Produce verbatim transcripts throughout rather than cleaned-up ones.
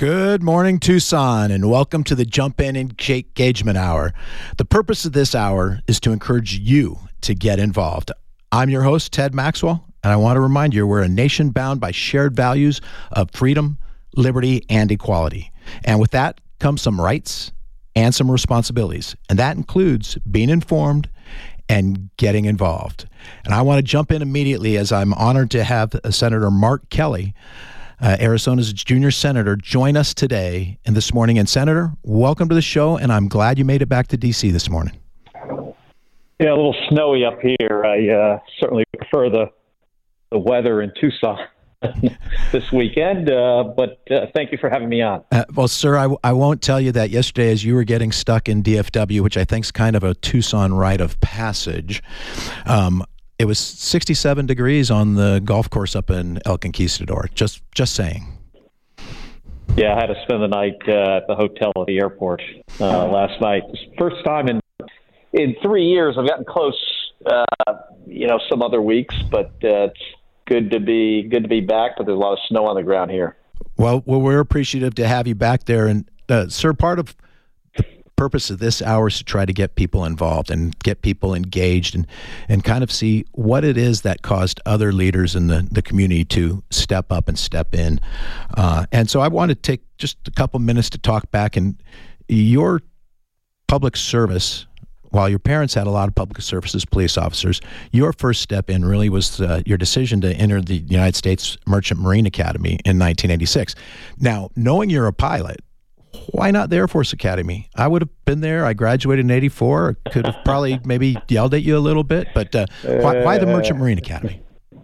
Good morning, Tucson, and welcome to the Jump In Engagement Hour. The purpose of this hour is to encourage you to get involved. I'm your host, Ted Maxwell, and I want to remind you we're a nation bound by shared values of freedom, liberty, and equality. And with that comes some rights and some responsibilities, and that includes being informed and getting involved. And I want to jump in immediately as I'm honored to have Senator Mark Kelly, Uh, Arizona's junior senator, join us today and this morning. And Senator, welcome to the show, and I'm glad you made it back to D C this morning. Yeah, a little snowy up here. I uh, certainly prefer the the weather in Tucson this weekend, uh, but uh, thank you for having me on. Uh, well, sir, I, w- I won't tell you that yesterday as you were getting stuck in D F W, which I think is kind of a Tucson rite of passage, um, it was sixty-seven degrees on the golf course up in El Conquistador. Just just saying. Yeah, I had to spend the night uh, at the hotel at the airport uh, last night. First time in in three years. I've gotten close, uh, you know, some other weeks, but uh, it's good to be good to be back. But there's a lot of snow on the ground here. Well, well, we're appreciative to have you back there, and uh, sir, part of purpose of this hour is to try to get people involved and get people engaged and, and kind of see what it is that caused other leaders in the, the community to step up and step in. Uh, and so I want to take just a couple minutes to talk back. And your public service, while your parents had a lot of public service as police officers, your first step in really was uh, your decision to enter the United States Merchant Marine Academy in nineteen eighty-six. Now, knowing you're a pilot, why not the Air Force Academy? I would have been there. I graduated in eighty-four. I could have probably maybe yelled at you a little bit, but uh, why, why the Merchant Marine Academy?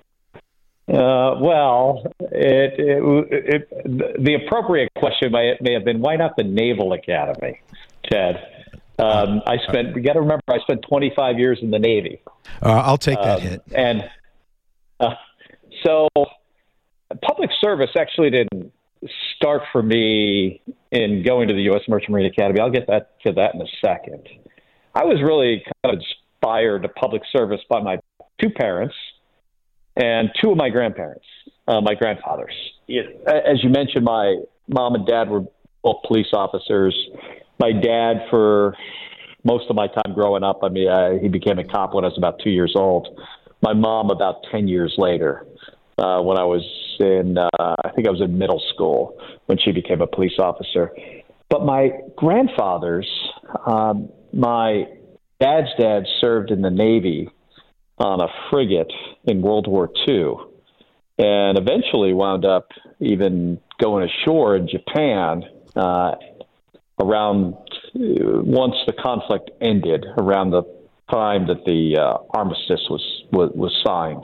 Uh, well, it, it, it, the appropriate question may, may have been, why not the Naval Academy, Ted? Um, I spent, you got to remember, I spent twenty-five years in the Navy. Uh, I'll take that um, hit. And uh, so public service actually didn't start for me in going to the U S Merchant Marine Academy. I'll get that to that in a second. I was really kind of inspired to public service by my two parents and two of my grandparents, uh, my grandfathers. As you mentioned, my mom and dad were both police officers. My dad, for most of my time growing up, I mean, uh, he became a cop when I was about two years old. My mom about ten years later. Uh, when I was in, uh, I think I was in middle school when she became a police officer. But my grandfathers, um, my dad's dad served in the Navy on a frigate in World War Two, and eventually wound up even going ashore in Japan uh, around once the conflict ended, around the time that the uh, armistice was, was was signed.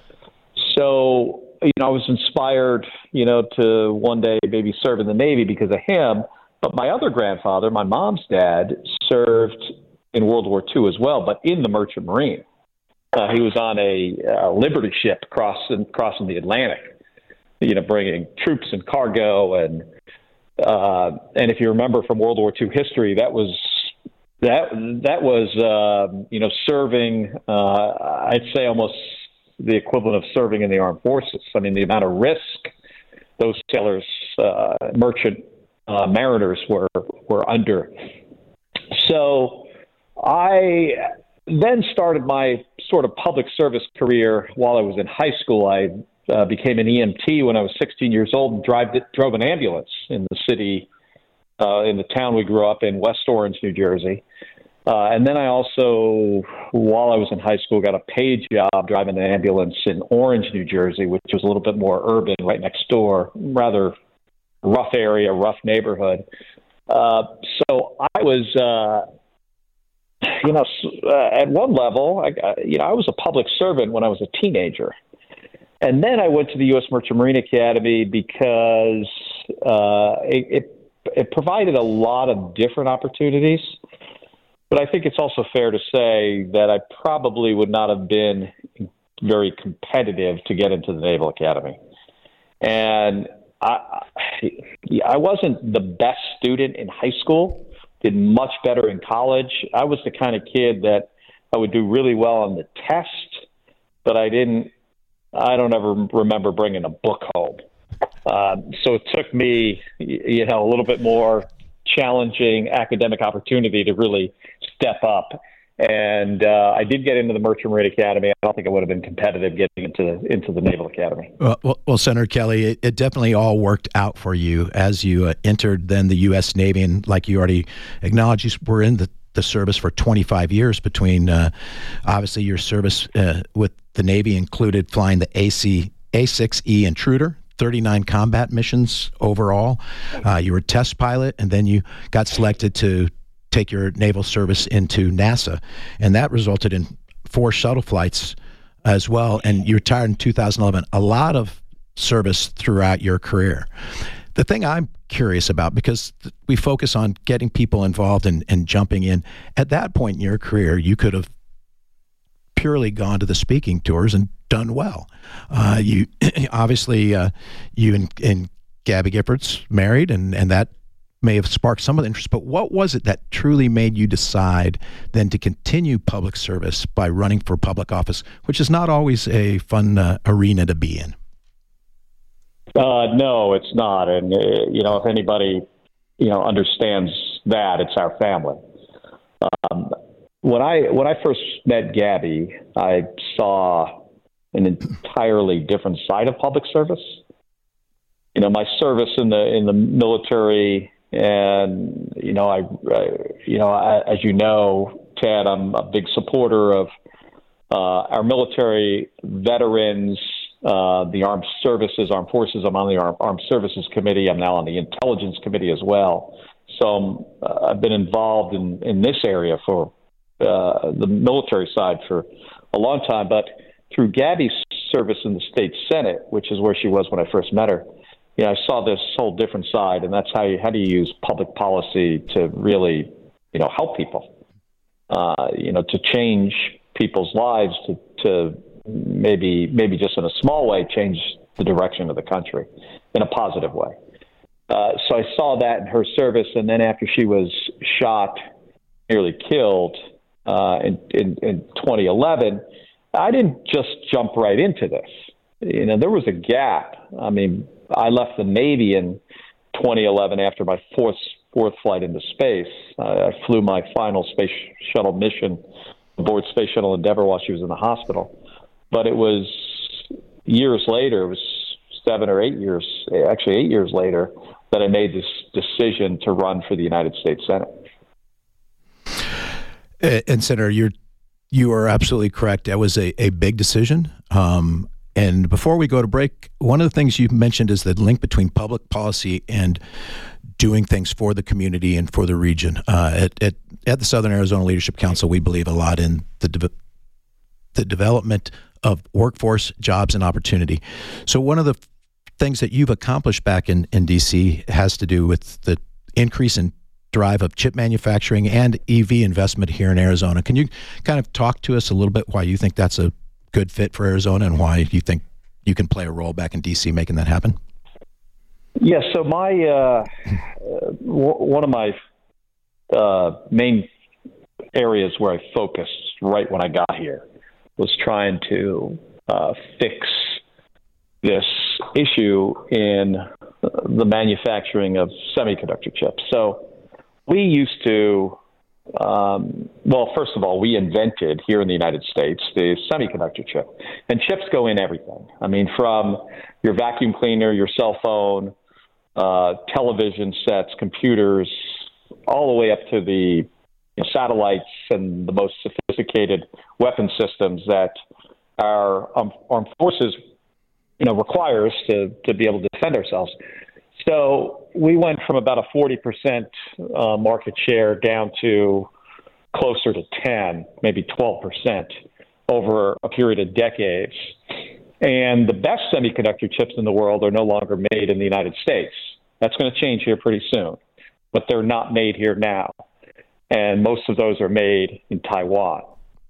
So, you know, I was inspired, you know, to one day maybe serve in the Navy because of him. But my other grandfather, my mom's dad, served in World War Two as well, but in the Merchant Marine. Uh, he was on a uh, Liberty ship crossing, crossing the Atlantic, you know, bringing troops and cargo. And uh, and if you remember from World War Two history, that was that that was, uh, you know, serving, uh, I'd say almost the equivalent of serving in the armed forces. I mean, the amount of risk those sailors, uh, merchant uh, mariners were were under. So I then started my sort of public service career while I was in high school. I uh, became an E M T when I was sixteen years old and drive, drove an ambulance in the city, uh, in the town we grew up in, West Orange, New Jersey. Uh, and then I also, while I was in high school, got a paid job driving an ambulance in Orange, New Jersey, which was a little bit more urban, right next door, rather rough area, rough neighborhood. Uh, so I was, uh, you know, uh, at one level, I, you know, I was a public servant when I was a teenager. And then I went to the U S Merchant Marine Academy because uh, it, it, it provided a lot of different opportunities. But I think it's also fair to say that I probably would not have been very competitive to get into the Naval Academy. And I, I wasn't the best student in high school, did much better in college. I was the kind of kid that I would do really well on the test, but I didn't, I don't ever remember bringing a book home. Uh, so it took me, you know, a little bit more challenging academic opportunity to really step up. And uh, I did get into the Merchant Marine Academy. I don't think I would have been competitive getting into into the Naval Academy. Well, well, well Senator Kelly, it, it definitely all worked out for you as you uh, entered then the U S Navy. And like you already acknowledged, you were in the, the service for twenty-five years between, uh, obviously, your service uh, with the Navy included flying the A C A six E Intruder, thirty-nine combat missions overall. Uh, you were a test pilot, and then you got selected to take your naval service into NASA, and that resulted in four shuttle flights as well, and you retired in two thousand eleven. A lot of service throughout your career. The thing I'm curious about, because we focus on getting people involved and, and jumping in, at that point in your career, you could have purely gone to the speaking tours and done well. Uh, you obviously, uh, you and, and Gabby Giffords married, and, and that may have sparked some of the interest, but what was it that truly made you decide then to continue public service by running for public office, which is not always a fun uh, arena to be in? Uh, no, it's not. And, uh, you know, if anybody, you know, understands that, it's our family. Um, when I, when I first met Gabby, I saw an entirely different side of public service. You know, my service in the, in the military, and, you know, I, I you know, I, as you know, Ted, I'm a big supporter of uh, our military veterans, uh, the armed services, armed forces. I'm on the Armed, armed Services Committee. I'm now on the Intelligence Committee as well. So um, uh, I've been involved in, in this area for uh, the military side for a long time. But through Gabby's service in the state Senate, which is where she was when I first met her, you know, I saw this whole different side, and that's how you, how do you use public policy to really, you know, help people, uh, you know, to change people's lives, to, to maybe, maybe just in a small way, change the direction of the country in a positive way. Uh, so I saw that in her service, and then after she was shot, nearly killed uh, in, in, in twenty eleven, I didn't just jump right into this. You know, there was a gap. I mean, I left the Navy in twenty eleven after my fourth fourth flight into space. Uh, I flew my final space shuttle mission aboard Space Shuttle Endeavour while she was in the hospital. But it was years later, it was seven or eight years, actually eight years later, that I made this decision to run for the United States Senate. And Senator, you're, you are absolutely correct. That was a, a big decision. Um, And before we go to break, one of the things you mentioned is the link between public policy and doing things for the community and for the region. Uh, at, at, at the Southern Arizona Leadership Council, we believe a lot in the de- the development of workforce, jobs, and opportunity. So one of the things that you've accomplished back in, in D C has to do with the increase in drive of chip manufacturing and E V investment here in Arizona. Can you kind of talk to us a little bit why you think that's a good fit for Arizona and why you think you can play a role back in D C making that happen? Yeah, so my uh, w- one of my uh, main areas where I focused right when I got here was trying to uh, fix this issue in the manufacturing of semiconductor chips. So we used to Um, well, first of all, we invented here in the United States the semiconductor chip, and chips go in everything. I mean, from your vacuum cleaner, your cell phone, uh, television sets, computers, all the way up to the you know, satellites and the most sophisticated weapon systems that our um, armed forces, you know, requires to to be able to defend ourselves. So we went from about a forty percent uh, market share down to closer to ten, maybe twelve percent over a period of decades. And the best semiconductor chips in the world are no longer made in the United States. That's going to change here pretty soon, but they're not made here now. And most of those are made in Taiwan.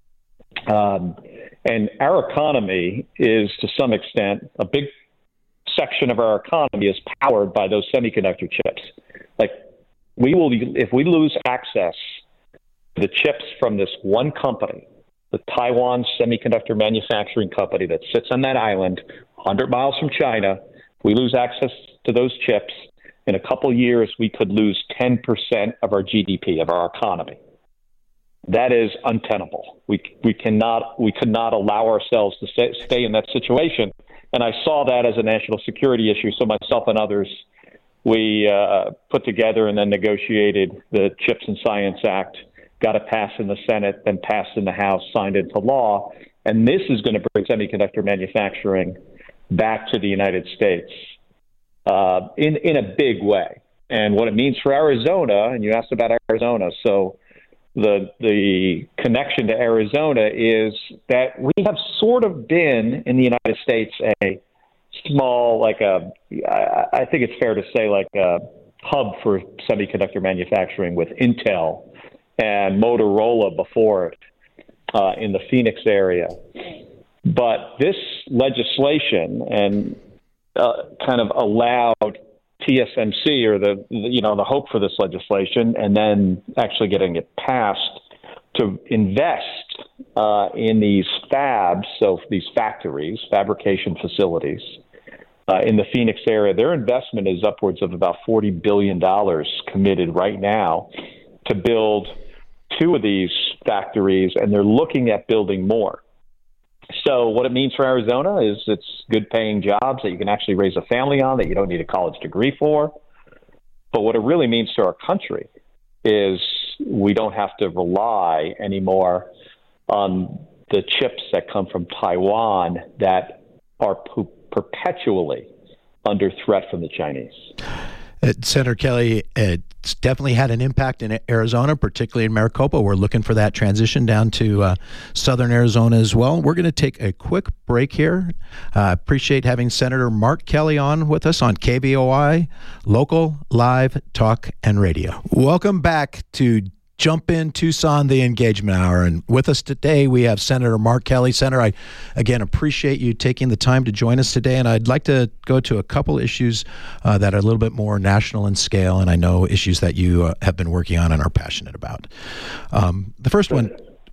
Um, and our economy is, to some extent, a big section of our economy is powered by those semiconductor chips. Like, we will, if we lose access to the chips from this one company, the Taiwan Semiconductor Manufacturing Company that sits on that island, one hundred miles from China, if we lose access to those chips, in a couple years, we could lose ten percent of our G D P, of our economy. That is untenable. We we cannot we could not allow ourselves to stay, stay in that situation. And I saw that as a national security issue. So myself and others, we uh, put together and then negotiated the CHIPS and Science Act, got it passed in the Senate, then passed in the House, signed into law. And this is going to bring semiconductor manufacturing back to the United States uh, in, in a big way. And what it means for Arizona, and you asked about Arizona, so the the connection to Arizona is that we have sort of been, in the United States, a small, like a, I think it's fair to say, like a hub for semiconductor manufacturing with Intel and Motorola before it uh, in the Phoenix area. But this legislation and uh, kind of allowed T S M C, or the, you know, the hope for this legislation, and then actually getting it passed, to invest uh, in these fabs, so these factories, fabrication facilities uh, in the Phoenix area. Their investment is upwards of about forty billion dollars committed right now to build two of these factories, and they're looking at building more. So what it means for Arizona is it's good paying jobs that you can actually raise a family on, that you don't need a college degree for. But what it really means to our country is we don't have to rely anymore on the chips that come from Taiwan that are p- perpetually under threat from the Chinese. Uh, Senator Kelly, it's definitely had an impact in Arizona, particularly in Maricopa. We're looking for that transition down to uh, southern Arizona as well. We're going to take a quick break here. I uh, appreciate having Senator Mark Kelly on with us on K B O I, local, live, talk, and radio. Welcome back to Jump In Tucson, the Engagement Hour. And with us today, we have Senator Mark Kelly. Senator, I, again, appreciate you taking the time to join us today. And I'd like to go to a couple issues uh, that are a little bit more national in scale, and I know issues that you uh, have been working on and are passionate about. Um, the first one,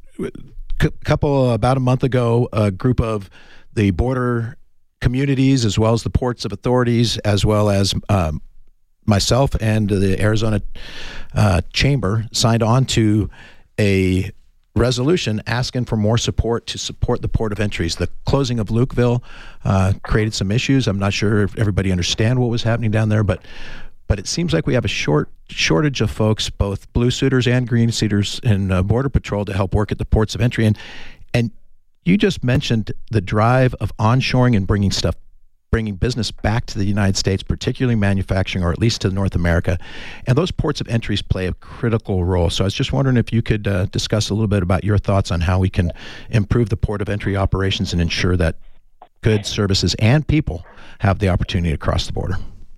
a couple, about a month ago, a group of the border communities, as well as the ports of authorities, as well as um, myself and the Arizona uh, Chamber signed on to a resolution asking for more support to support the port of entries. The closing of Lukeville uh, created some issues. I'm not sure if everybody understand what was happening down there, but but it seems like we have a short shortage of folks, both blue suiters and green suiters in uh, Border Patrol, to help work at the ports of entry. And and you just mentioned the drive of onshoring and bringing stuff bringing business back to the United States, particularly manufacturing, or at least to North America. And those ports of entries play a critical role. So I was just wondering if you could uh, discuss a little bit about your thoughts on how we can improve the port of entry operations and ensure that goods, services, and people have the opportunity to cross the border.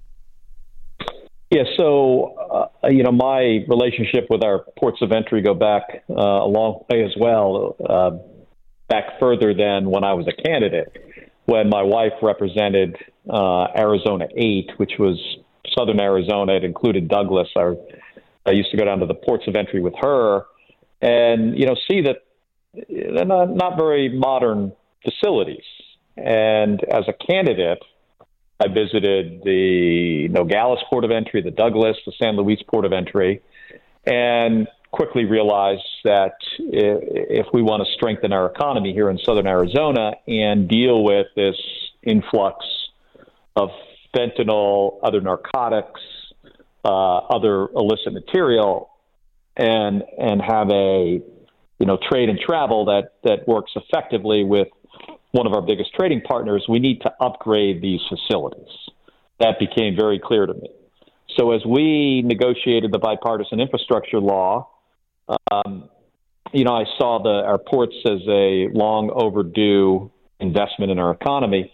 Yeah, so, uh, you know, my relationship with our ports of entry go back uh, a long way as well, uh, back further than when I was a candidate, when my wife represented uh, Arizona eight, which was southern Arizona. It included Douglas. I, I used to go down to the ports of entry with her and, you know, see that they're not, not very modern facilities. And as a candidate, I visited the Nogales Port of Entry, the Douglas, the San Luis Port of Entry, and quickly realized that if we want to strengthen our economy here in southern Arizona and deal with this influx of fentanyl, other narcotics, uh, other illicit material, and and have a you know trade and travel that that works effectively with one of our biggest trading partners, we need to upgrade these facilities. That became very clear to me. So as we negotiated the bipartisan infrastructure law, um, you know, I saw the our ports as a long overdue investment in our economy.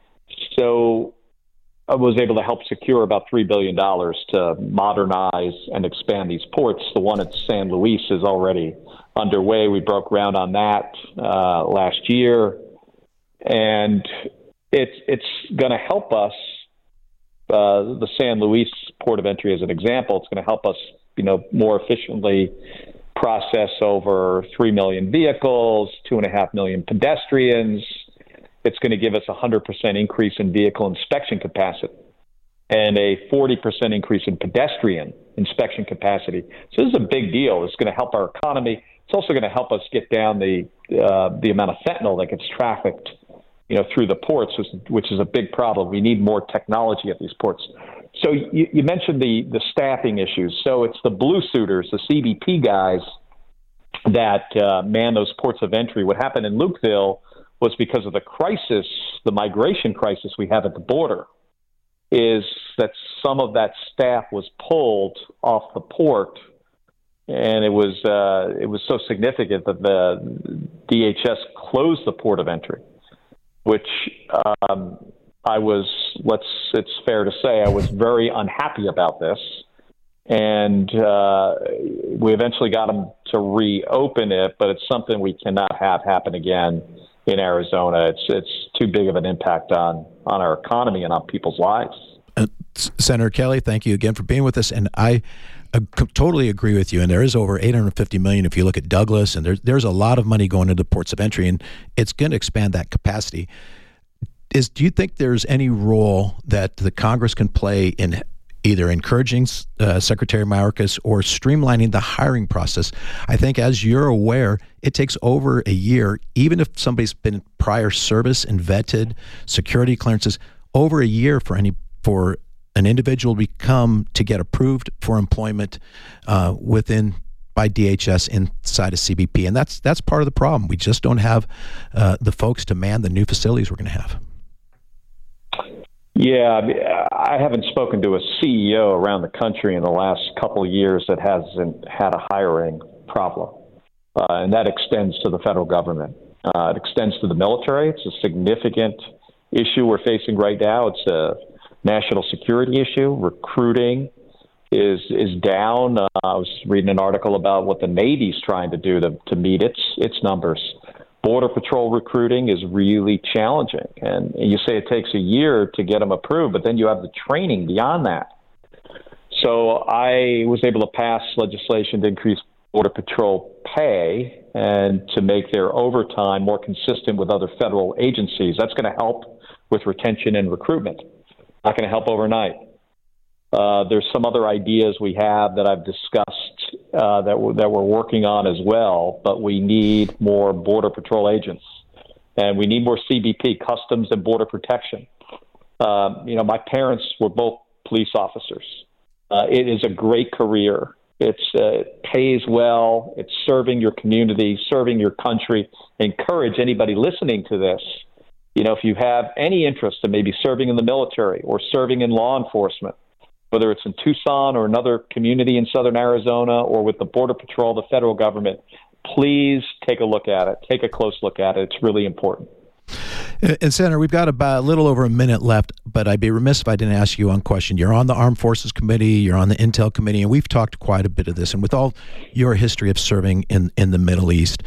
So I was able to help secure about three billion dollars to modernize and expand these ports. The one at San Luis is already underway. We broke ground on that uh, last year. And it's it's going to help us, uh, the San Luis Port of Entry as an example, it's going to help us, you know, more efficiently process over three million vehicles, two and a half million pedestrians, it's going to give us a one hundred percent increase in vehicle inspection capacity and a forty percent increase in pedestrian inspection capacity. So this is a big deal. It's going to help our economy. It's also going to help us get down the uh, the amount of fentanyl that gets trafficked, you know, through the ports, which, which is a big problem. We need more technology at these ports. So you, you mentioned the the staffing issues. So it's the blue suiters, the C B P guys that uh, man those ports of entry. What happened in Lukeville was because of the crisis, the migration crisis we have at the border, is that some of that staff was pulled off the port, and it was uh, it was so significant that the D H S closed the port of entry, which um, I was, let's, it's fair to say, I was very unhappy about this. And uh, we eventually got them to reopen it, but it's something we cannot have happen again in Arizona. It's it's too big of an impact on, on our economy and on people's lives. Uh, Senator Kelly, thank you again for being with us. And I uh, totally agree with you. And there is over eight hundred fifty million dollars if you look at Douglas, and there's, there's a lot of money going into ports of entry, and it's going to expand that capacity. Is, do you think there's any role that the Congress can play in either encouraging uh, Secretary Mayorkas or streamlining the hiring process? I think, as you're aware, it takes over a year, even if somebody's been in prior service and vetted security clearances, over a year for any for an individual to become to get approved for employment uh, within by D H S inside of C B P, and that's that's part of the problem. We just don't have uh, the folks to man the new facilities we're going to have. Yeah, I haven't spoken to a C E O around the country in the last couple of years that hasn't had a hiring problem, uh, and that extends to the federal government. Uh, it extends to the military. It's a significant issue we're facing right now. It's a national security issue. Recruiting is is down. Uh, I was reading an article about what the Navy's trying to do to, to meet its its numbers. Border Patrol recruiting is really challenging. And you say it takes a year to get them approved, but then you have the training beyond that. So I was able to pass legislation to increase Border Patrol pay and to make their overtime more consistent with other federal agencies. That's going to help with retention and recruitment. Not going to help overnight. Uh, there's some other ideas we have that I've discussed uh, that, we're, that we're working on as well, but we need more Border Patrol agents, and we need more C B P, Customs and Border Protection. Uh, you know, my parents were both police officers. Uh, it is a great career. It's, uh, it pays well. It's serving your community, serving your country. I encourage anybody listening to this, you know, if you have any interest in maybe serving in the military or serving in law enforcement, whether it's in Tucson or another community in southern Arizona or with the Border Patrol, the federal government, please take a look at it. Take a close look at it. It's really important. And Senator, we've got about a little over a minute left, but I'd be remiss if I didn't ask you one question. You're on the Armed Forces Committee, you're on the Intel Committee, and we've talked quite a bit of this. And with all your history of serving in, in the Middle East,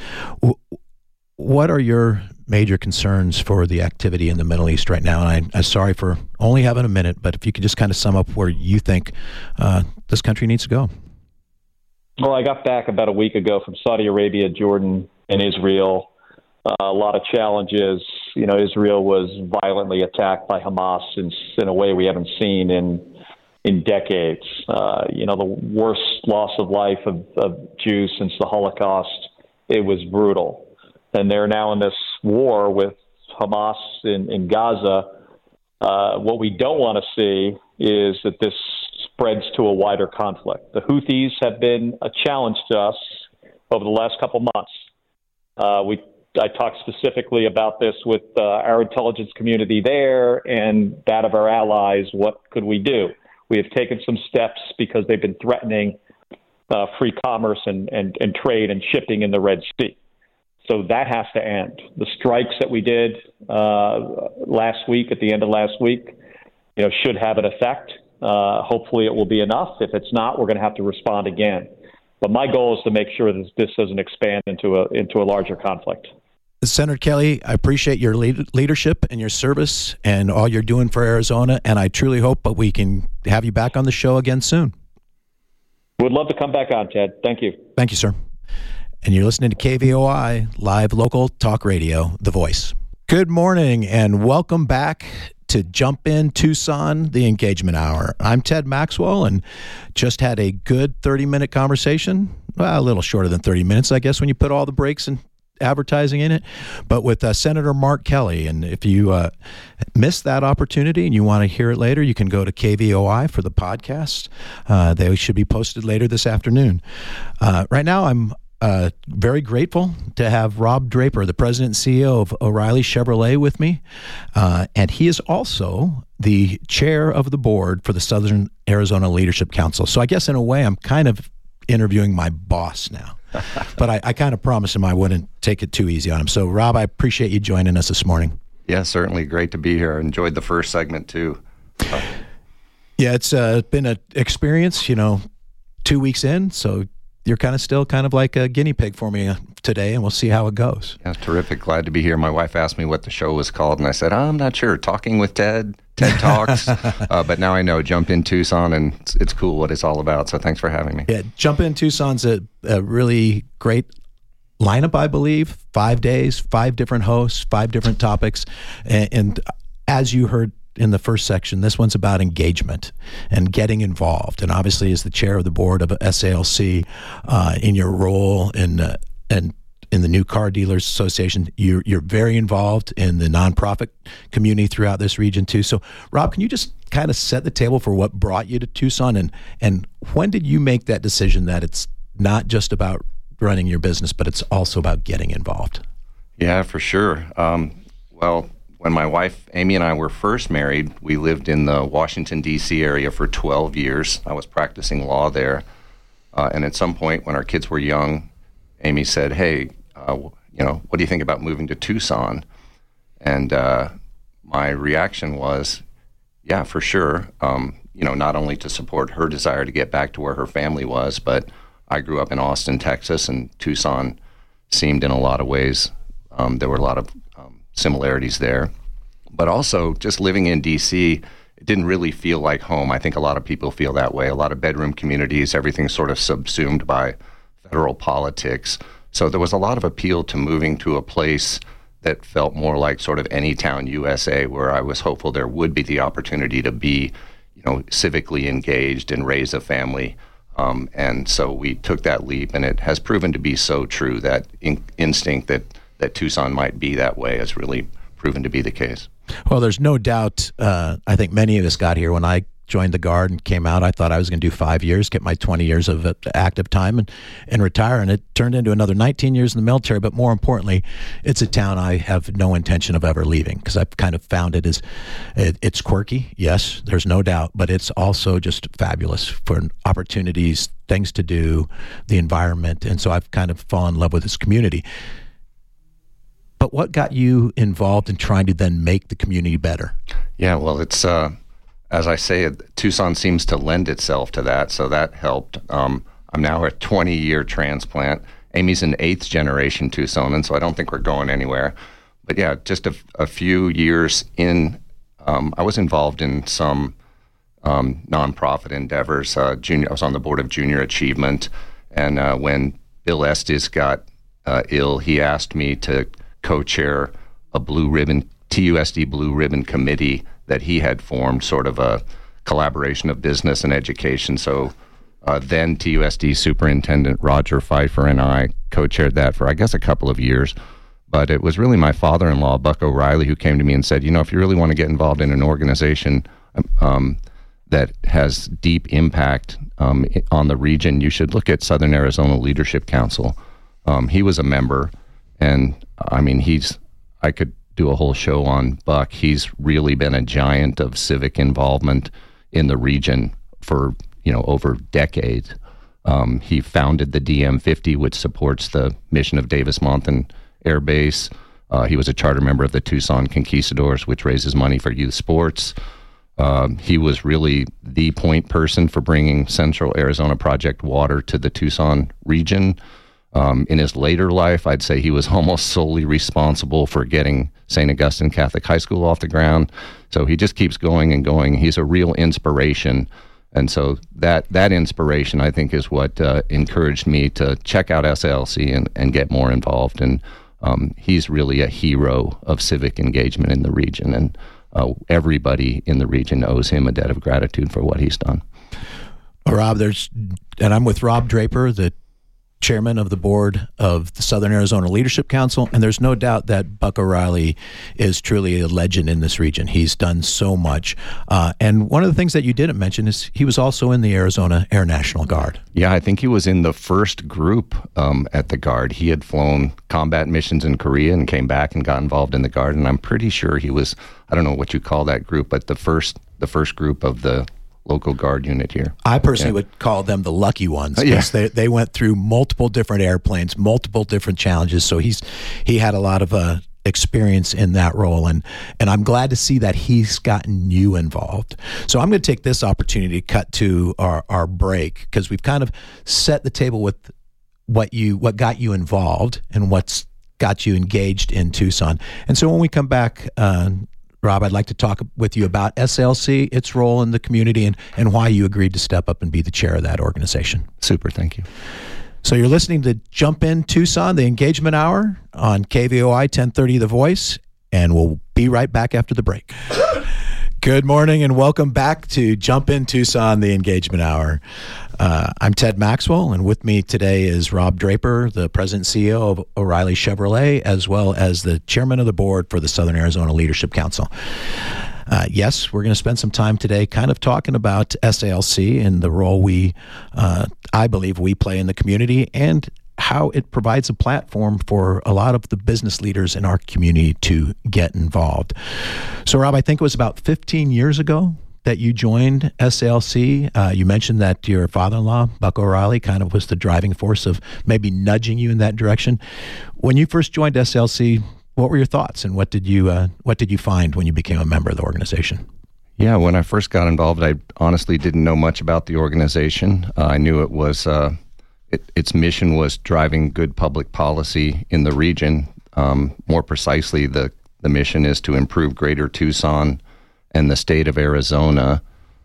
what are your major concerns for the activity in the Middle East right now? And I, I'm sorry for only having a minute, but if you could just kind of sum up where you think uh, this country needs to go. Well, I got back about a week ago from Saudi Arabia, Jordan, and Israel. Uh, a lot of challenges. You know, Israel was violently attacked by Hamas in, in a way we haven't seen in in decades. Uh, you know, the worst loss of life of, of Jews since the Holocaust. It was brutal. And they're now in this war with Hamas in, in Gaza. Uh, what we don't want to see is that this spreads to a wider conflict. The Houthis have been a challenge to us over the last couple months. Uh, we I talked specifically about this with uh, our intelligence community there and that of our allies. What could we do? We have taken some steps because they've been threatening uh, free commerce and, and, and trade and shipping in the Red Sea. So that has to end. The strikes that we did uh, last week, at the end of last week, you know, should have an effect. Uh, hopefully it will be enough. If it's not, we're going to have to respond again. But my goal is to make sure that this doesn't expand into a into a larger conflict. Senator Kelly, I appreciate your lead- leadership and your service and all you're doing for Arizona, and I truly hope that we can have you back on the show again soon. Would love to come back on, Ted. Thank you. Thank you, sir. And you're listening to K V O I, live local talk radio, The Voice. Good morning and welcome back to Jump In Tucson, the Engagement Hour. I'm Ted Maxwell and just had a good thirty-minute conversation, well, a little shorter than thirty minutes, I guess, when you put all the breaks and advertising in it, but with uh, Senator Mark Kelly. And if you uh, missed that opportunity and you want to hear it later, you can go to K V O I for the podcast. Uh, they should be posted later this afternoon. Uh, right now, I'm Uh, very grateful to have Rob Draper, the president and C E O of O'Reilly Chevrolet, with me. Uh, and he is also the chair of the board for the Southern Arizona Leadership Council. So I guess in a way, I'm kind of interviewing my boss now. But I, I kind of promised him I wouldn't take it too easy on him. So, Rob, I appreciate you joining us this morning. Yeah, certainly. Great to be here. I enjoyed the first segment, too. Uh, yeah, it's uh, been an experience, you know, two weeks in. So you're kind of still kind of like a guinea pig for me today, and we'll see how it goes. Yeah, terrific. Glad to be here. My wife asked me what the show was called, and I said, oh, I'm not sure. Talking with Ted, TED Talks. uh, but now I know. Jump In Tucson, and it's, it's cool what it's all about. So thanks for having me. Yeah, Jump In Tucson's a, a really great lineup, I believe. Five days, five different hosts, five different topics. And, and as you heard in the first section, this one's about engagement and getting involved. And obviously, as the chair of the board of S A L C, uh, in your role in uh, and in the New Car Dealers Association, you're you're very involved in the nonprofit community throughout this region too. So, Rob, can you just kind of set the table for what brought you to Tucson, and and when did you make that decision that it's not just about running your business, but it's also about getting involved? Yeah, for sure. Um, well. When my wife, Amy, and I were first married, we lived in the Washington, D C area for twelve years. I was practicing law there. Uh, and at some point when our kids were young, Amy said, hey, uh, you know, what do you think about moving to Tucson? And uh, my reaction was, yeah, for sure. Um, you know, not only to support her desire to get back to where her family was, but I grew up in Austin, Texas, and Tucson seemed in a lot of ways, um, there were a lot of similarities there. But also, just living in D C, it didn't really feel like home. I think a lot of people feel that way. A lot of bedroom communities, everything's sort of subsumed by federal politics. So there was a lot of appeal to moving to a place that felt more like sort of any town U S A, where I was hopeful there would be the opportunity to be, you know, civically engaged and raise a family. Um, and so we took that leap, and it has proven to be so true. That in- instinct that that Tucson might be that way has really proven to be the case. Well, there's no doubt. Uh, I think many of us got here when I joined the Guard and came out. I thought I was going to do five years, get my twenty years of active time and, and retire. And it turned into another nineteen years in the military. But more importantly, it's a town I have no intention of ever leaving, because I've kind of found it as it, it's quirky. Yes, there's no doubt. But it's also just fabulous for opportunities, things to do, the environment. And so I've kind of fallen in love with this community. But what got you involved in trying to then make the community better? Yeah, well, it's, uh, as I say, Tucson seems to lend itself to that, so that helped. Um, I'm now a twenty-year transplant. Amy's an eighth generation Tucsonan, so I don't think we're going anywhere. But yeah, just a, a few years in, um, I was involved in some um, nonprofit endeavors. Uh, junior, I was on the board of Junior Achievement, and uh, when Bill Estes got uh, ill, he asked me to co-chair a blue ribbon, T U S D blue ribbon committee that he had formed, sort of a collaboration of business and education. So uh, then T U S D Superintendent Roger Pfeiffer and I co-chaired that for, I guess, a couple of years. But it was really my father-in-law, Buck O'Reilly, who came to me and said, you know, if you really want to get involved in an organization um, that has deep impact um, on the region, you should look at Southern Arizona Leadership Council. Um, he was a member. And I mean, he's, I could do a whole show on Buck. He's really been a giant of civic involvement in the region for, you know, over decades. Um, he founded the D M fifty, which supports the mission of Davis-Monthan Air Base. Uh, he was a charter member of the Tucson Conquistadors, which raises money for youth sports. Um, he was really the point person for bringing Central Arizona Project water to the Tucson region. Um, in his later life, I'd say he was almost solely responsible for getting Saint Augustine Catholic High School off the ground. So he just keeps going and going. He's a real inspiration. And so that that inspiration, I think, is what uh, encouraged me to check out S A L C and, and get more involved. And um, he's really a hero of civic engagement in the region, and uh, everybody in the region owes him a debt of gratitude for what he's done. Well, Rob, there's, and I'm with Rob Draper, the chairman of the board of the Southern Arizona Leadership Council, and there's no doubt that Buck O'Reilly is truly a legend in this region. He's done so much. Uh, and one of the things that you didn't mention is he was also in the Arizona Air National Guard. Yeah, I think he was in the first group um, at the Guard. He had flown combat missions in Korea and came back and got involved in the Guard, and I'm pretty sure he was, I don't know what you call that group, but the first the first group of the local Guard unit here. I personally yeah. would call them the lucky ones, because yeah. they, they went through multiple different airplanes, multiple different challenges. So he's he had a lot of uh, experience in that role, and and I'm glad to see that he's gotten you involved. So I'm going to take this opportunity to cut to our, our break, because we've kind of set the table with what you what got you involved and what's got you engaged in Tucson. And so when we come back, uh, Rob, I'd like to talk with you about S A L C, its role in the community, and, and why you agreed to step up and be the chair of that organization. Super, thank you. So you're listening to Jump In Tucson, the Engagement Hour on K V O I ten thirty The Voice, and we'll be right back after the break. Good morning and welcome back to Jump In Tucson, the Engagement Hour. Uh, I'm Ted Maxwell, and with me today is Rob Draper, the president and C E O of O'Reilly Chevrolet, as well as the chairman of the board for the Southern Arizona Leadership Council. Uh, yes, we're going to spend some time today kind of talking about S A L C and the role we, uh, I believe we play in the community, and how it provides a platform for a lot of the business leaders in our community to get involved. So, Rob, I think it was about fifteen years ago that you joined S A L C. Uh, you mentioned that your father-in-law, Buck O'Reilly, kind of was the driving force of maybe nudging you in that direction. When you first joined S A L C, what were your thoughts, and what did you uh, what did you find when you became a member of the organization? Yeah, when I first got involved, I honestly didn't know much about the organization. Uh, I knew it was uh, it, its mission was driving good public policy in the region. Um, more precisely, the the mission is to improve Greater Tucson and the state of Arizona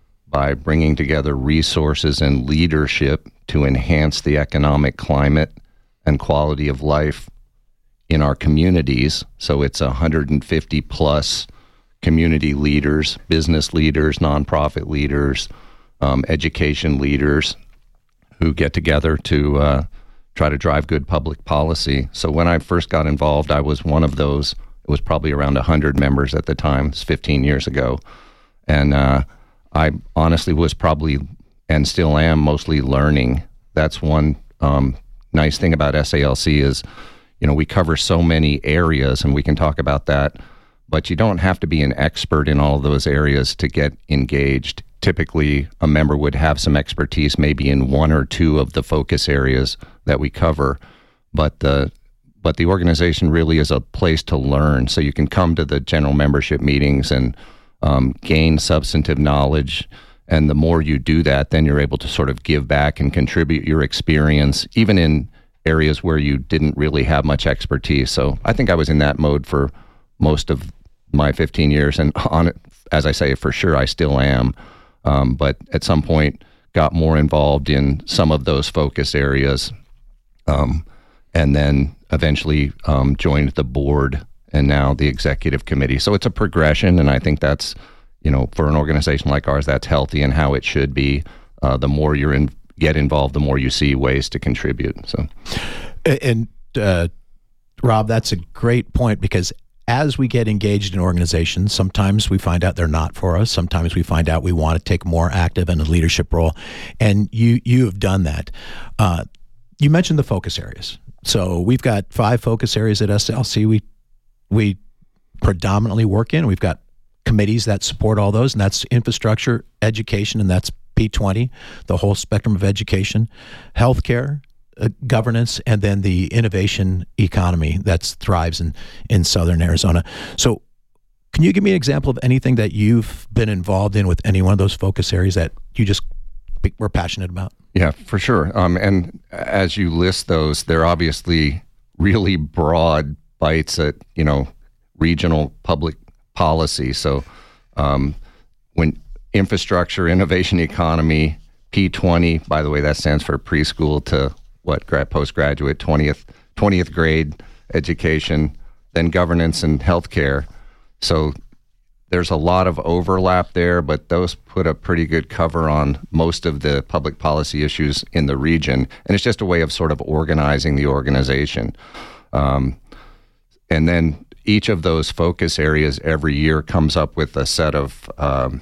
by bringing together resources and leadership to enhance the economic climate and quality of life in our communities. So it's one hundred fifty plus community leaders, business leaders, nonprofit leaders, um, education leaders who get together to uh, try to drive good public policy. So when I first got involved, I was one of those. It was probably around one hundred members at the time. It's fifteen years ago. And uh, I honestly was probably, and still am, mostly learning. That's one um, nice thing about S A L C is, you know, we cover so many areas, and we can talk about that, but you don't have to be an expert in all of those areas to get engaged. Typically, a member would have some expertise maybe in one or two of the focus areas that we cover, but the but the organization really is a place to learn. So you can come to the general membership meetings and um, gain substantive knowledge. And the more you do that, then you're able to sort of give back and contribute your experience, even in areas where you didn't really have much expertise. So I think I was in that mode for most of my fifteen years. And on it, as I say, for sure, I still am. Um, but at some point, got more involved in some of those focus areas. Um, and then eventually um, joined the board and now the executive committee. So it's a progression, and I think that's, you know, for an organization like ours, that's healthy and how it should be. Uh, the more you're in, get involved, the more you see ways to contribute. So, and uh, Rob, that's a great point, because as we get engaged in organizations, sometimes we find out they're not for us. Sometimes we find out we want to take more active in a leadership role, and you you have done that. Uh, you mentioned the focus areas. So we've got five focus areas at S A L C we we predominantly work in. We've got committees that support all those, and that's infrastructure, education, and that's P twenty, the whole spectrum of education, healthcare, uh, governance, and then the innovation economy that thrives in, in Southern Arizona. So can you give me an example of anything that you've been involved in with any one of those focus areas that you just were passionate about? Yeah, for sure. Um, and as you list those, they're obviously really broad bites at, you know, regional public policy. So um, when infrastructure, innovation economy, P twenty, by the way, that stands for preschool to what, grad, postgraduate, twentieth, twentieth grade education, then governance and healthcare. So there's a lot of overlap there, but those put a pretty good cover on most of the public policy issues in the region. And it's just a way of sort of organizing the organization. Um, and then each of those focus areas every year comes up with a set of um,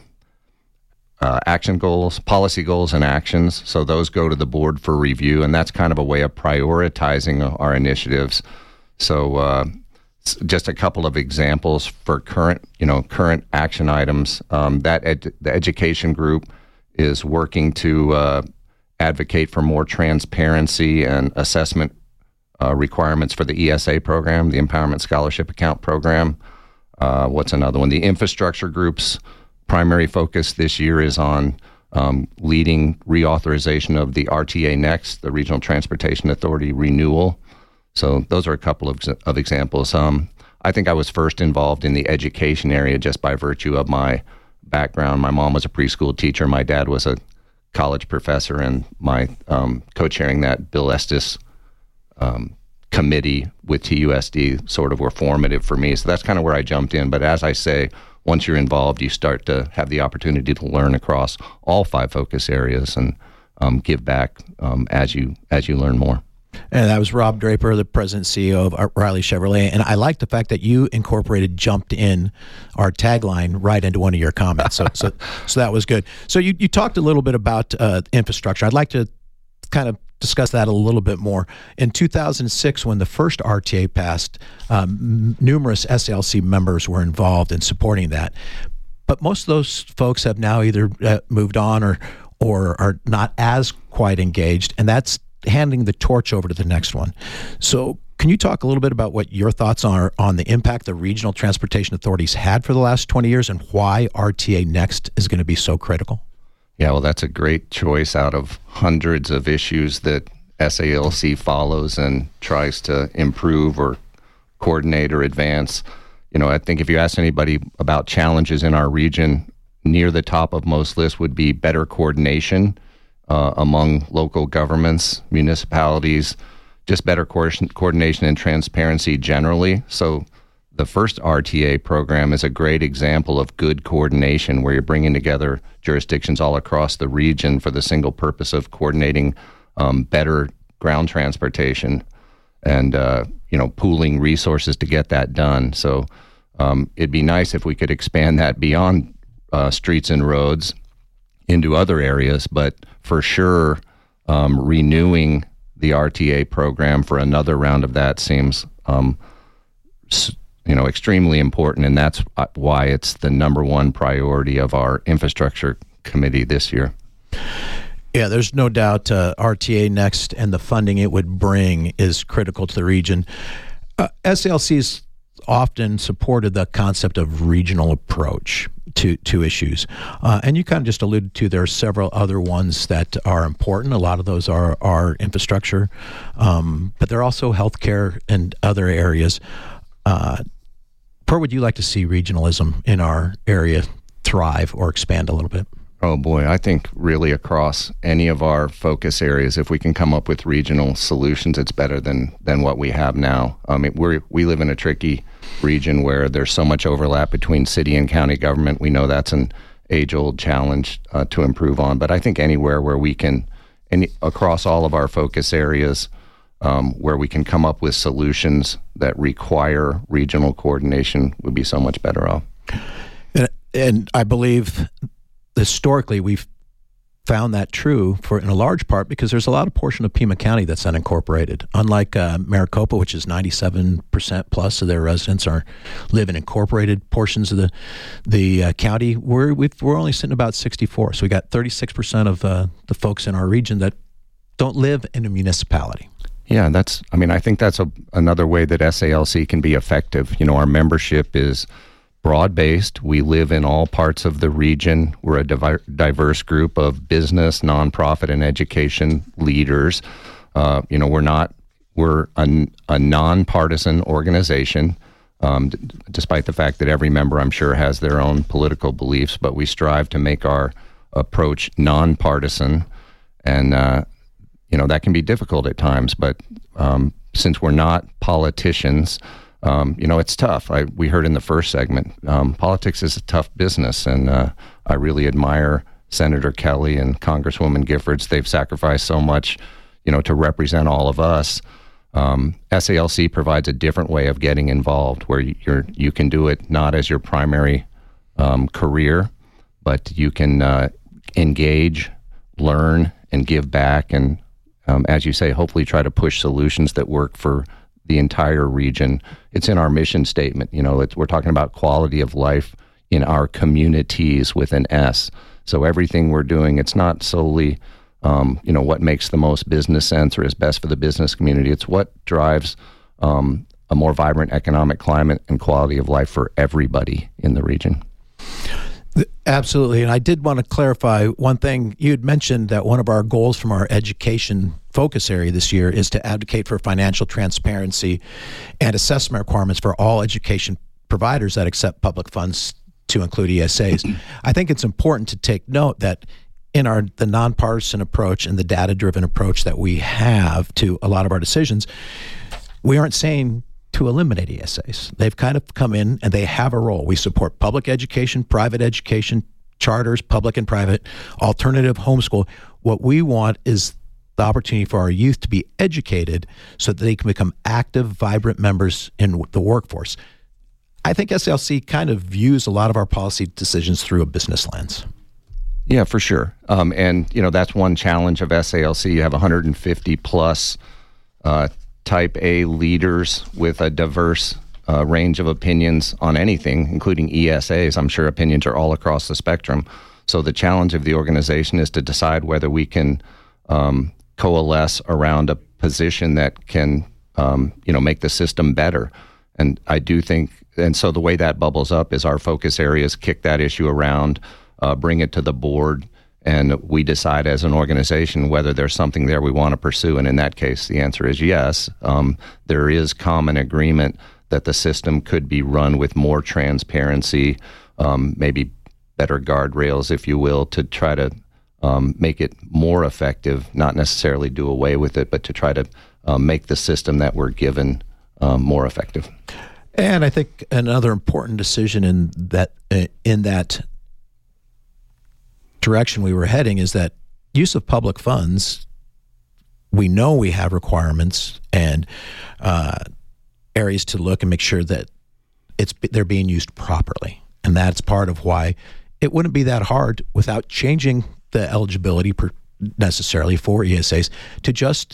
uh, action goals, policy goals and actions. So those go to the board for review, and that's kind of a way of prioritizing our initiatives. So uh, just a couple of examples for current, you know, current action items. Um, that ed- the education group is working to uh, advocate for more transparency and assessment uh, requirements for the E S A program, the Empowerment Scholarship Account program. Uh, what's another one? The infrastructure group's primary focus this year is on um, leading reauthorization of the R T A Next, the Regional Transportation Authority renewal. So those are a couple of, of examples. Um, I think I was first involved in the education area just by virtue of my background. My mom was a preschool teacher. My dad was a college professor, and my um, co-chairing that Bill Estes um, committee with T U S D sort of were formative for me. So that's kind of where I jumped in. But as I say, once you're involved, you start to have the opportunity to learn across all five focus areas and um, give back um, as you as you learn more. And that was Rob Draper, the president and C E O of Riley Chevrolet. And I like the fact that you incorporated "jumped in" our tagline right into one of your comments. So, so, so that was good. So you, you talked a little bit about uh, infrastructure. I'd like to kind of discuss that a little bit more. In two thousand six, when the first R T A passed, um, numerous S A L C members were involved in supporting that. But most of those folks have now either uh, moved on or or are not as quite engaged, and that's handing the torch over to the next one. So can you talk a little bit about what your thoughts are on the impact the regional transportation authorities had for the last twenty years and why R T A Next is going to be so critical? Yeah, well, that's a great choice out of hundreds of issues that S A L C follows and tries to improve or coordinate or advance. You know, I think if you ask anybody about challenges in our region, near the top of most lists would be better coordination Uh, among local governments, municipalities, just better co- coordination and transparency generally. So the first R T A program is a great example of good coordination where you're bringing together jurisdictions all across the region for the single purpose of coordinating um, better ground transportation and, uh, you know, pooling resources to get that done. So um, it'd be nice if we could expand that beyond uh, streets and roads into other areas, but for sure, um, renewing the R T A program for another round of that seems, um, you know, extremely important, and that's why it's the number one priority of our infrastructure committee this year. Yeah, there's no doubt uh, R T A Next and the funding it would bring is critical to the region. Uh, S A L C's often supported the concept of regional approach to to issues. Uh, and you kind of just alluded to there are several other ones that are important. A lot of those are, are infrastructure, um, but they're also healthcare and other areas. Uh, where would you like to see regionalism in our area thrive or expand a little bit? Oh boy, I think really across any of our focus areas, if we can come up with regional solutions, it's better than than what we have now. I mean, we we live in a tricky region where there's so much overlap between city and county government. We know that's an age-old challenge uh, to improve on. But I think anywhere where we can, any, across all of our focus areas, um, where we can come up with solutions that require regional coordination would be so much better off. And, and I believe historically we've found that true for in a large part because there's a lot of portion of Pima County that's unincorporated. Unlike uh, Maricopa, which is ninety-seven percent plus of their residents are live in incorporated portions of the the uh, county. We're we've, we're only sitting about sixty-four, so we got thirty-six percent of uh, the folks in our region that don't live in a municipality. Yeah, that's. I mean, I think that's a, another way that S A L C can be effective. You know, our membership is broad-based. We live in all parts of the region. We're a divi- diverse group of business, nonprofit, and education leaders. Uh, you know, we're not, we're a, a nonpartisan organization, um, d- despite the fact that every member, I'm sure, has their own political beliefs, but we strive to make our approach nonpartisan. And, uh, you know, that can be difficult at times, but um, since we're not politicians, um, you know, it's tough. I, we heard in the first segment, um, politics is a tough business, and uh, I really admire Senator Kelly and Congresswoman Giffords. They've sacrificed so much, you know, to represent all of us. Um, S A L C provides a different way of getting involved, where you're you can do it not as your primary um, career, but you can uh, engage, learn, and give back, and um, as you say, hopefully try to push solutions that work for the entire region. It's in our mission statement. You know, it's, we're talking about quality of life in our communities with an S. So everything we're doing, it's not solely, um, you know, what makes the most business sense or is best for the business community. It's what drives um, a more vibrant economic climate and quality of life for everybody in the region. Absolutely. And I did want to clarify one thing. You had mentioned that one of our goals from our education focus area this year is to advocate for financial transparency and assessment requirements for all education providers that accept public funds, to include E S As. I think it's important to take note that in our the nonpartisan approach and the data-driven approach that we have to a lot of our decisions, we aren't saying to eliminate E S As. They've kind of come in and they have a role. We support public education, private education, charters, public and private, alternative homeschool. What we want is the opportunity for our youth to be educated so that they can become active, vibrant members in the workforce. I think S A L C kind of views a lot of our policy decisions through a business lens. Yeah, for sure. Um, and, you know, that's one challenge of S A L C. You have one hundred fifty plus uh, type A leaders with a diverse uh, range of opinions on anything, including E S As. I'm sure opinions are all across the spectrum. So the challenge of the organization is to decide whether we can um, coalesce around a position that can, um, you know, make the system better. And I do think, and so the way that bubbles up is our focus areas kick that issue around, uh, bring it to the board, and we decide as an organization whether there's something there we want to pursue. And in that case, the answer is yes. Um, there is common agreement that the system could be run with more transparency, um, maybe better guardrails, if you will, to try to um, make it more effective, not necessarily do away with it, but to try to um, make the system that we're given um, more effective. And I think another important decision in that in that direction we were heading is that use of public funds, we know we have requirements and uh, areas to look and make sure that it's they're being used properly. And that's part of why it wouldn't be that hard without changing the eligibility per necessarily for E S As to just,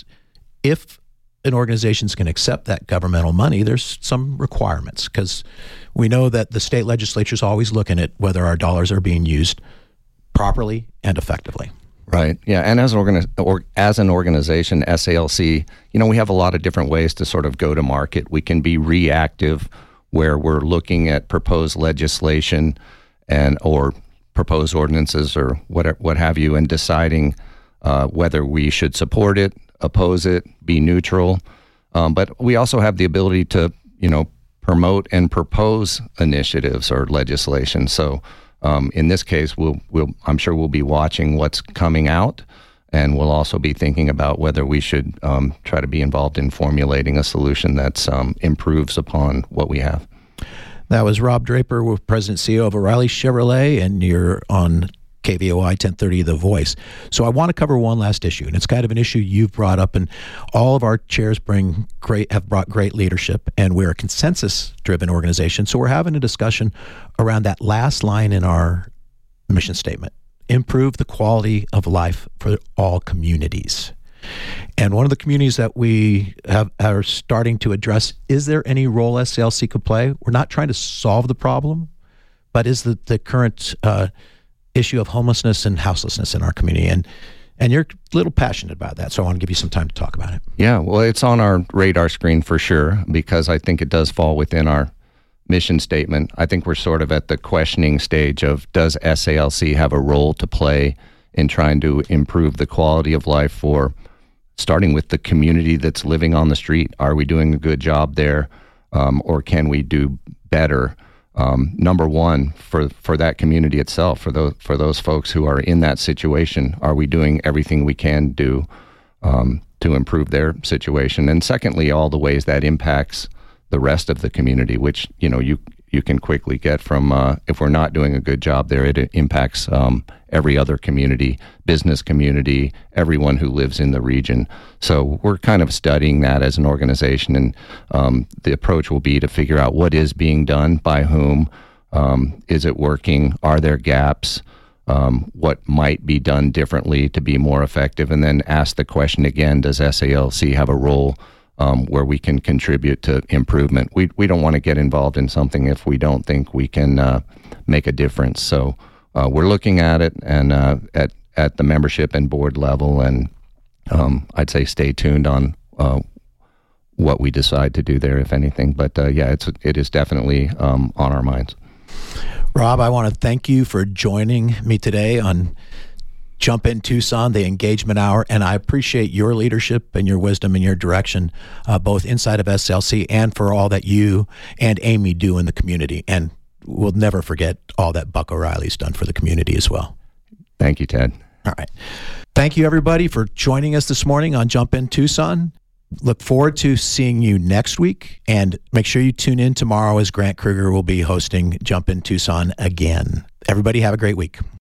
if an organization's going to accept that governmental money, there's some requirements, because we know that the state legislature is always looking at whether our dollars are being used properly and effectively. Right. Yeah. And as an organi- or as an organization, S A L C, you know, we have a lot of different ways to sort of go to market. We can be reactive, where we're looking at proposed legislation and or proposed ordinances or what what have you, and deciding uh, whether we should support it, oppose it, be neutral. Um, but we also have the ability to, you know, promote and propose initiatives or legislation. So um, in this case, we'll, we'll, I'm sure we'll be watching what's coming out, and we'll also be thinking about whether we should um, try to be involved in formulating a solution that um, improves upon what we have. That was Rob Draper, with President and C E O of O'Reilly Chevrolet, and you're on K V O I ten thirty The Voice. So I want to cover one last issue, and it's kind of an issue you've brought up, and all of our chairs bring great have brought great leadership, and we're a consensus-driven organization. So we're having a discussion around that last line in our mission statement: improve the quality of life for all communities. And one of the communities that we have are starting to address, is there any role S A L C could play? We're not trying to solve the problem, but is the, the current uh, issue of homelessness and houselessness in our community. And and you're a little passionate about that, so I want to give you some time to talk about it. Yeah, well, it's on our radar screen for sure, because I think it does fall within our mission statement. I think we're sort of at the questioning stage of, does S A L C have a role to play in trying to improve the quality of life for, starting with the community that's living on the street? Are we doing a good job there, um, or can we do better? Um, number one, for, for that community itself, for those for those folks who are in that situation, are we doing everything we can do um, to improve their situation. And secondly, all the ways that impacts the rest of the community, which, you know, you you can quickly get from, uh, if we're not doing a good job there, it impacts um, every other community, business community, everyone who lives in the region. So we're kind of studying that as an organization, and um, the approach will be to figure out what is being done by whom, um, is it working, are there gaps, um, what might be done differently to be more effective, and then ask the question again, does S A L C have a role Um, where we can contribute to improvement? We we don't want to get involved in something if we don't think we can uh, make a difference. So uh, we're looking at it, and uh, at at the membership and board level, and um, I'd say stay tuned on uh, what we decide to do there, if anything. But uh, yeah, it's it is definitely um, on our minds. Rob, I want to thank you for joining me today on Jump in Tucson, the Engagement Hour, and I appreciate your leadership and your wisdom and your direction, uh, both inside of S A L C and for all that you and Amy do in the community. And we'll never forget all that Buck O'Reilly's done for the community as well. Thank you, Ted. All right. Thank you, everybody, for joining us this morning on Jump in Tucson. Look forward to seeing you next week, and make sure you tune in tomorrow as Grant Kruger will be hosting Jump in Tucson again. Everybody have a great week.